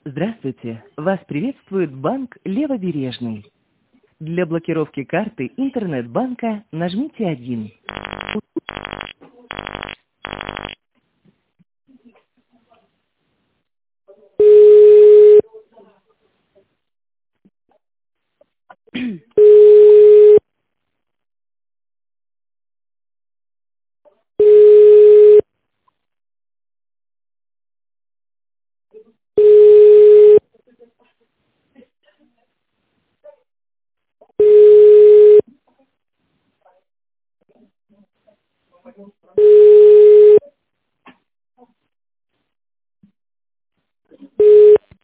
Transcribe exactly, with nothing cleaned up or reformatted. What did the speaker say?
Здравствуйте! Вас приветствует банк Левобережный. Для блокировки карты интернет-банка нажмите один.